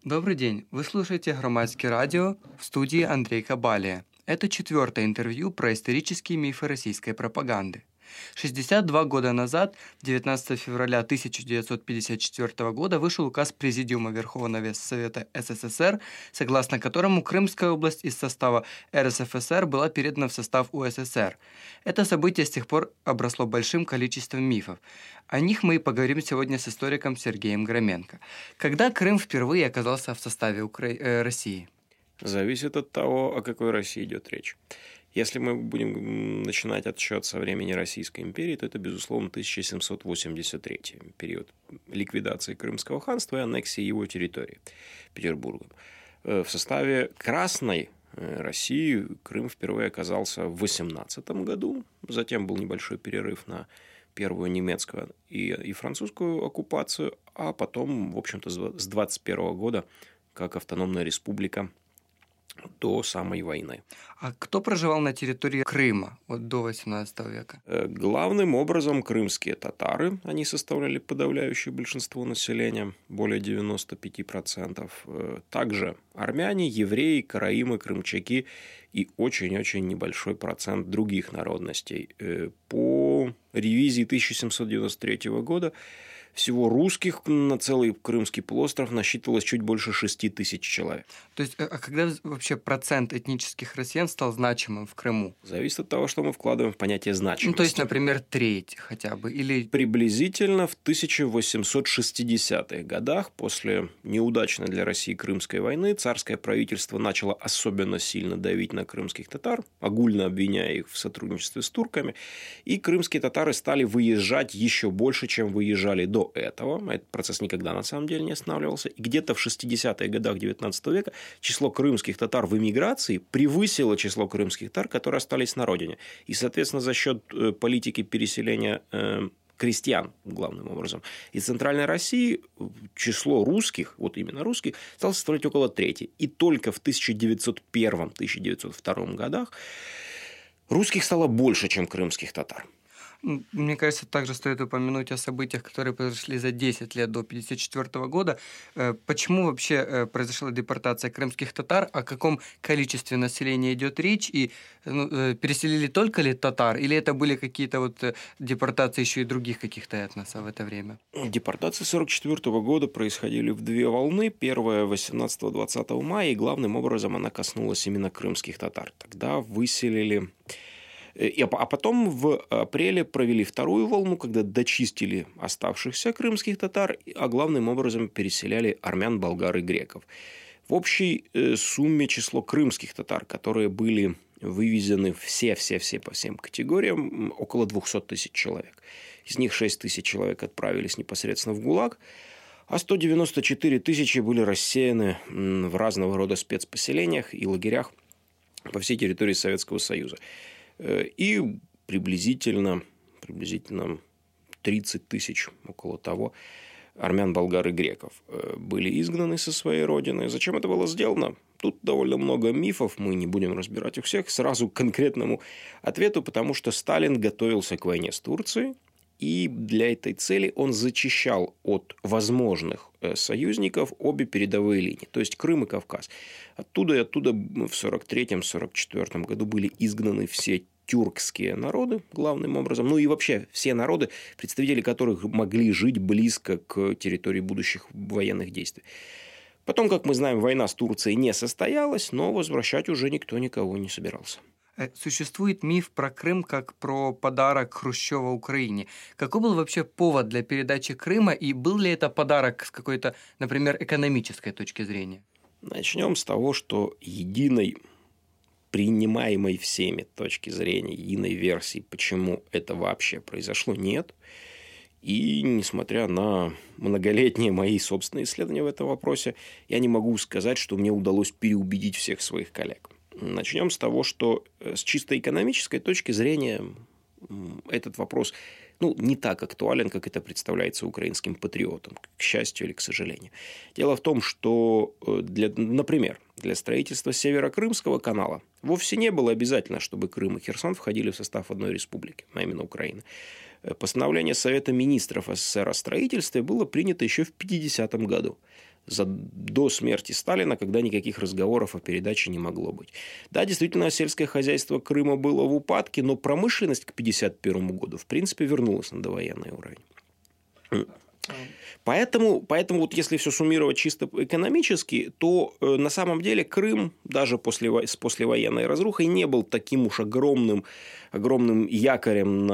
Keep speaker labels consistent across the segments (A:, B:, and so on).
A: Добрый день. Вы слушаете «Громадське радио», в студии Андрей Кабалия. Это 4-е интервью про исторические мифы российской пропаганды. 62 года назад, 19 февраля 1954 года, вышел указ Президиума Верховного Совета СССР, согласно которому Крымская область из состава РСФСР была передана в состав УССР. Это событие с тех пор обросло большим количеством мифов. О них мы и поговорим сегодня с историком Сергеем Громенко. Когда Крым впервые оказался в составе России?
B: Зависит от того, о какой России идет речь. Если мы будем начинать отсчет со времени Российской империи, то это, безусловно, 1783 период ликвидации Крымского ханства и аннексии его территории Петербургом. В составе Красной России Крым впервые оказался в 18 году, затем был небольшой перерыв на первую немецкую и французскую оккупацию, а потом, в общем-то, с 21 года как автономная республика до самой войны.
A: А кто проживал на территории Крыма до 18 века?
B: Главным образом крымские татары. Они составляли подавляющее большинство населения, более 95%. Также армяне, евреи, караимы, крымчаки и очень-очень небольшой процент других народностей. По ревизии 1793 года всего русских на целый Крымский полуостров насчитывалось чуть больше 6 тысяч человек.
A: То есть, а когда вообще процент этнических россиян стал значимым в Крыму?
B: Зависит от того, что мы вкладываем в понятие значимости.
A: Ну, то есть, например, треть хотя бы, или...
B: Приблизительно в 1860-х годах, после неудачной для России Крымской войны, царское правительство начало особенно сильно давить на крымских татар, огульно обвиняя их в сотрудничестве с турками, и крымские татары стали выезжать еще больше, чем выезжали до этого. Этот процесс никогда на самом деле не останавливался. И где-то в 60-х годах 19 века число крымских татар в эмиграции превысило число крымских татар, которые остались на родине. И, соответственно, за счет политики переселения крестьян, главным образом, из Центральной России число русских, вот именно русских, стало составлять около трети. И только в 1901-1902 годах русских стало больше, чем крымских татар.
A: Мне кажется, также стоит упомянуть о событиях, которые произошли за 10 лет до 1954 года. Почему вообще произошла депортация крымских татар, о каком количестве населения идет речь, и переселили только ли татар, или это были какие-то депортации еще и других каких-то этносов в это время?
B: Депортации 1944 года происходили в две волны. Первая 18-20 мая, и главным образом она коснулась именно крымских татар. Тогда выселили... А потом в апреле провели вторую волну, когда дочистили оставшихся крымских татар, а главным образом переселяли армян, болгар и греков. В общей сумме число крымских татар, которые были вывезены все по всем категориям, около 200 тысяч человек. Из них 6 тысяч человек отправились непосредственно в ГУЛАГ, а 194 тысячи были рассеяны в разного рода спецпоселениях и лагерях по всей территории Советского Союза. И приблизительно 30 тысяч, около того, армян, болгар и греков были изгнаны со своей родины. Зачем это было сделано? Тут довольно много мифов, мы не будем разбирать их всех. Сразу к конкретному ответу, потому что Сталин готовился к войне с Турцией, и для этой цели он зачищал от возможных союзников обе передовые линии, то есть Крым и Кавказ. Оттуда в 1943-1944 году были изгнаны все тюркские народы, главным образом, ну и вообще все народы, представители которых могли жить близко к территории будущих военных действий. Потом, как мы знаем, война с Турцией не состоялась, но возвращать уже никто никого не собирался.
A: Существует миф про Крым как про подарок Хрущева Украине. Какой был вообще повод для передачи Крыма, и был ли это подарок с какой-то, например, экономической точки зрения?
B: Начнем с того, что единой, принимаемой всеми точки зрения, единой версии, почему это вообще произошло, нет. И несмотря на многолетние мои собственные исследования в этом вопросе, я не могу сказать, что мне удалось переубедить всех своих коллег. Начнем с того, что с чисто экономической точки зрения этот вопрос не так актуален, как это представляется украинским патриотам, к счастью или к сожалению. Дело в том, что, например, для строительства Северокрымского канала вовсе не было обязательно, чтобы Крым и Херсон входили в состав одной республики, а именно Украины. Постановление Совета министров СССР о строительстве было принято еще в 1950 году. до смерти Сталина, когда никаких разговоров о передаче не могло быть. Да, действительно, сельское хозяйство Крыма было в упадке, но промышленность к 1951 году, в принципе, вернулась на довоенный уровень. Поэтому вот если все суммировать чисто экономически, то на самом деле Крым даже с послевоенной разрухой не был таким уж огромным якорем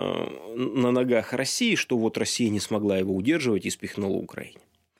B: на ногах России, что вот Россия не смогла его удерживать и спихнула Украине.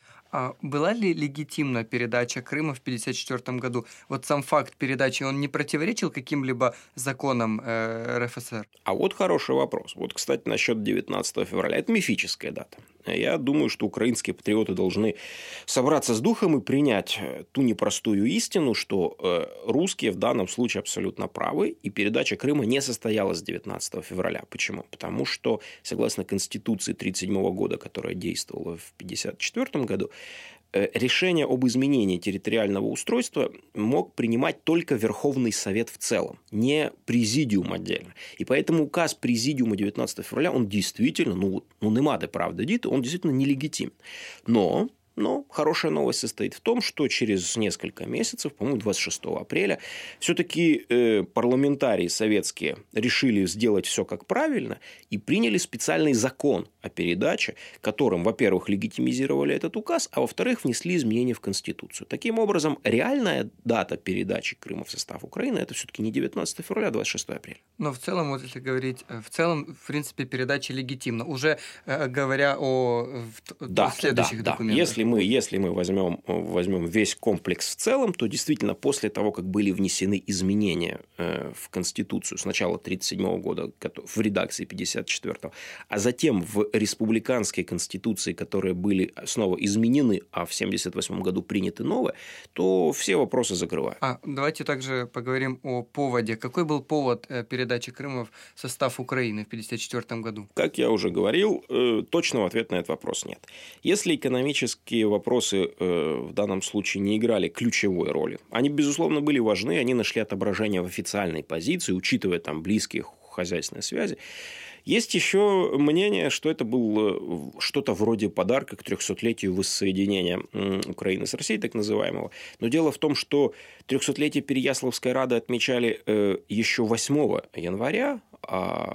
A: А была ли легитимна передача Крыма в 1954 году? Вот сам факт передачи, он не противоречил каким-либо законам РФСР?
B: А вот хороший вопрос. Вот, кстати, насчет 19 февраля. Это мифическая дата. Я думаю, что украинские патриоты должны собраться с духом и принять ту непростую истину, что русские в данном случае абсолютно правы, и передача Крыма не состоялась 19 февраля. Почему? Потому что, согласно Конституции 1937 года, которая действовала в 1954 году, решение об изменении территориального устройства мог принимать только Верховный Совет в целом, не Президиум отдельно. И поэтому указ Президиума 19 февраля, он действительно, нема де правда діти, он действительно нелегитимен. Но хорошая новость состоит в том, что через несколько месяцев, по-моему, 26 апреля, все-таки парламентарии советские решили сделать все как правильно и приняли специальный закон о передаче, которым, во-первых, легитимизировали этот указ, а во-вторых, внесли изменения в Конституцию. Таким образом, реальная дата передачи Крыма в состав Украины – это все-таки не 19 февраля, а 26 апреля.
A: Но в целом, вот если говорить, в принципе, передача легитимна. Уже говоря о следующих документах.
B: Если мы возьмем весь комплекс в целом, то действительно после того, как были внесены изменения в Конституцию сначала 1937 года в редакции 1954, а затем в республиканской Конституции, которые были снова изменены, а в 1978 году приняты новые, то все вопросы закрывают.
A: Давайте также поговорим о поводе. Какой был повод передачи Крыма в состав Украины в 1954 году?
B: Как я уже говорил, точного ответа на этот вопрос нет. Если экономические вопросы в данном случае не играли ключевой роли, они, безусловно, были важны, они нашли отображение в официальной позиции, учитывая там близкие хозяйственные связи. Есть еще мнение, что это было что-то вроде подарка к 300-летию воссоединения Украины с Россией, так называемого. Но дело в том, что 300-летие Переяславской Рады отмечали еще 8 января, а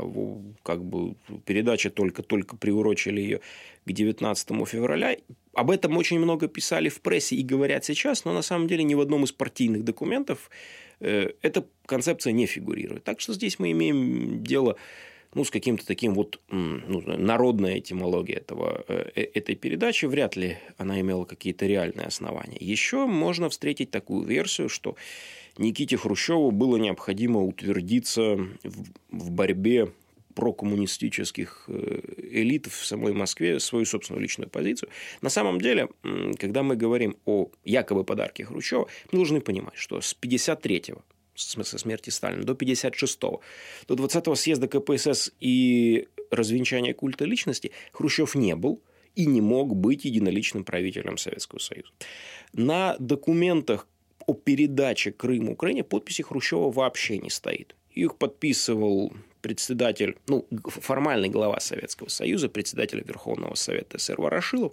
B: передача только приурочили ее к 19 февраля. Об этом очень много писали в прессе и говорят сейчас, но на самом деле ни в одном из партийных документов эта концепция не фигурирует. Так что здесь мы имеем дело с каким-то таким народная этимология этой передачи. Вряд ли она имела какие-то реальные основания. Еще можно встретить такую версию, что Никите Хрущеву было необходимо утвердиться в борьбе прокоммунистических элит в самой Москве свою собственную личную позицию. На самом деле, когда мы говорим о якобы подарке Хрущева, мы должны понимать, что с 53-го, со смерти Сталина, до 56-го, до 20-го съезда КПСС и развенчания культа личности Хрущев не был и не мог быть единоличным правителем Советского Союза. На документах о передаче Крыма Украине подписи Хрущева вообще не стоит. Их подписывал председатель, формальный глава Советского Союза, председатель Верховного Совета СССР Ворошилов.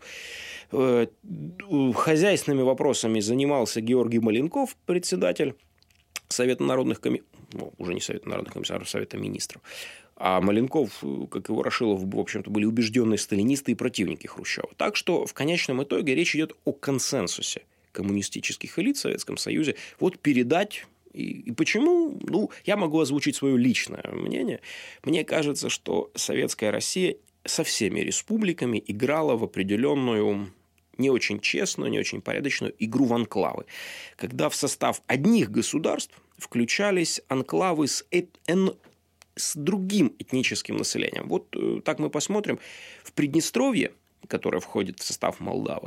B: Хозяйственными вопросами занимался Георгий Маленков, председатель Совета народных комиссаров, уже не Совета народных комиссаров, Совета министров. А Маленков, как и Ворошилов, в общем-то, были убежденные сталинисты и противники Хрущева. Так что в конечном итоге речь идет о консенсусе коммунистических элит в Советском Союзе. Вот передать. И почему? Я могу озвучить свое личное мнение. Мне кажется, что советская Россия со всеми республиками играла в определенную не очень честную, не очень порядочную игру в анклавы. Когда в состав одних государств включались анклавы с другим этническим населением. Вот так мы посмотрим. В Приднестровье, которое входит в состав Молдовы,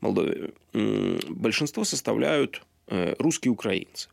B: большинство составляют русские украинцы.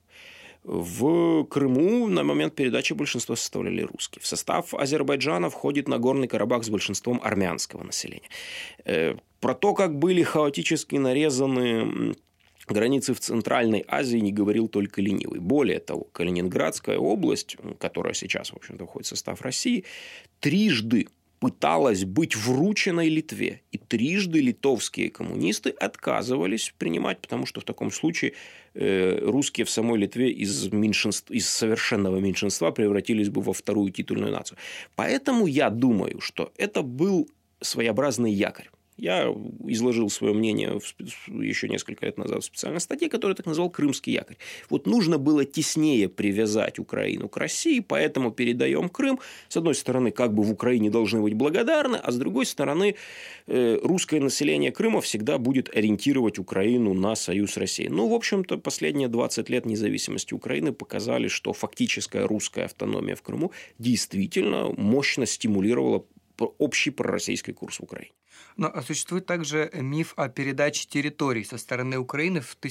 B: В Крыму на момент передачи большинство составляли русские. В состав Азербайджана входит Нагорный Карабах с большинством армянского населения. Про то, как были хаотически нарезаны границы в Центральной Азии, не говорил только ленивый. Более того, Калининградская область, которая сейчас, в общем-то, входит в состав России, трижды пыталась быть врученной Литве. И трижды литовские коммунисты отказывались принимать, потому что в таком случае русские в самой Литве из совершенного меньшинства превратились бы во вторую титульную нацию. Поэтому я думаю, что это был своеобразный якорь. Я изложил свое мнение еще несколько лет назад в специальной статье, которую я так назвал «Крымский якорь». Вот нужно было теснее привязать Украину к России, поэтому передаем Крым. С одной стороны, как бы в Украине должны быть благодарны, а с другой стороны, русское население Крыма всегда будет ориентировать Украину на союз с Россией. Ну, в общем-то, последние 20 лет независимости Украины показали, что фактическая русская автономия в Крыму действительно мощно стимулировала общий пророссийский курс в Украине.
A: Но существует также миф о передаче территорий со стороны Украины в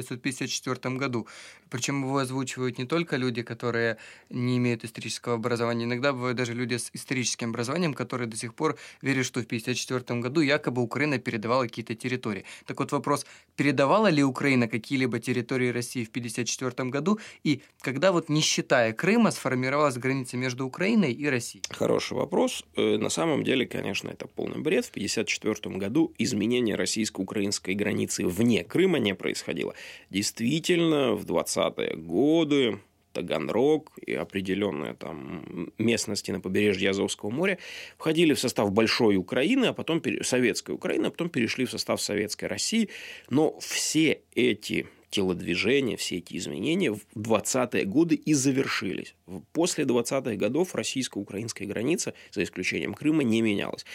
A: 1954 году. Причем его озвучивают не только люди, которые не имеют исторического образования. Иногда бывают даже люди с историческим образованием, которые до сих пор верят, что в 1954 году якобы Украина передавала какие-то территории. Так вот вопрос, передавала ли Украина какие-либо территории России в 1954 году? И когда, вот не считая Крыма, сформировалась граница между Украиной и Россией?
B: Хороший вопрос. На самом деле, конечно, это полный бред. В 1954 году изменение российско-украинской границы вне Крыма не происходило. Действительно, в 20-е годы Таганрог и определенные там местности на побережье Азовского моря входили в состав большой Украины, а потом советской Украины, а потом перешли в состав советской России. Но все эти телодвижения, все эти изменения в 20-е годы и завершились. После 20-х годов российско-украинская граница, за исключением Крыма, не менялась.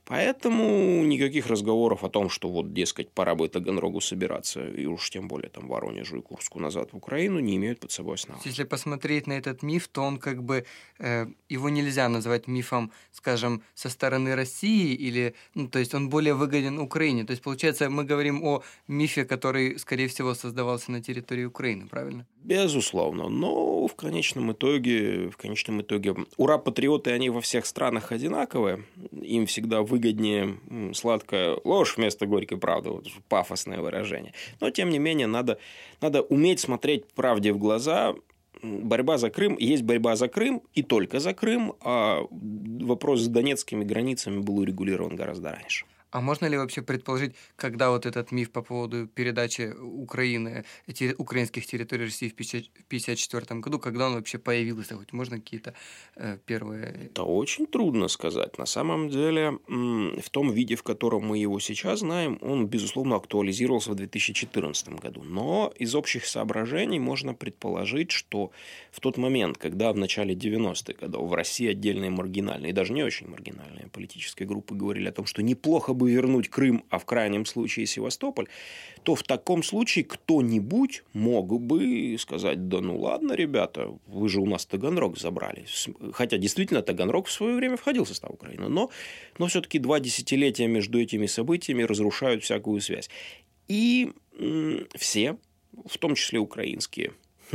B: Поэтому никаких разговоров о том, что вот, дескать, пора бы Таганрогу собираться, и уж тем более там Воронежу и Курску назад в Украину, не имеют под собой основания.
A: Если посмотреть на этот миф, то он как бы, его нельзя назвать мифом, скажем, со стороны России, или, то есть он более выгоден Украине. То есть, получается, мы говорим о мифе, который, скорее всего, создавался на территории Украины, правильно?
B: Безусловно, но в конечном итоге, ура-патриоты, они во всех странах одинаковые, им всегда выгоднее сладкая ложь вместо горькой правды, вот пафосное выражение. Но, тем не менее, надо уметь смотреть правде в глаза. Борьба за Крым есть борьба за Крым и только за Крым, а вопрос с донецкими границами был урегулирован гораздо раньше.
A: А можно ли вообще предположить, когда вот этот миф по поводу передачи Украины, украинских территорий России в 1954 году, когда он вообще появился? Хоть можно какие-то первые...
B: Это очень трудно сказать. На самом деле, в том виде, в котором мы его сейчас знаем, он, безусловно, актуализировался в 2014 году. Но из общих соображений можно предположить, что в тот момент, когда в начале 90-х годов в России отдельные маргинальные, и даже не очень маргинальные политические группы говорили о том, что неплохо бы вернуть Крым, а в крайнем случае Севастополь, то в таком случае кто-нибудь мог бы сказать: да ну ладно, ребята, вы же у нас Таганрог забрали. Хотя действительно Таганрог в свое время входил в состав Украины, но все-таки 2 десятилетия между этими событиями разрушают всякую связь. И все, в том числе украинские,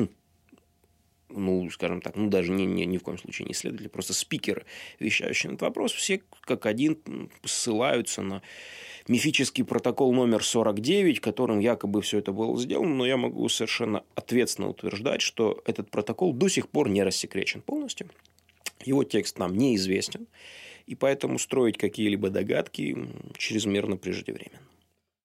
B: скажем так, даже ни в коем случае не исследователи, просто спикеры, вещающие на этот вопрос, все как один ссылаются на мифический протокол номер 49, которым якобы все это было сделано, но я могу совершенно ответственно утверждать, что этот протокол до сих пор не рассекречен полностью, его текст нам неизвестен, и поэтому строить какие-либо догадки чрезмерно преждевременно.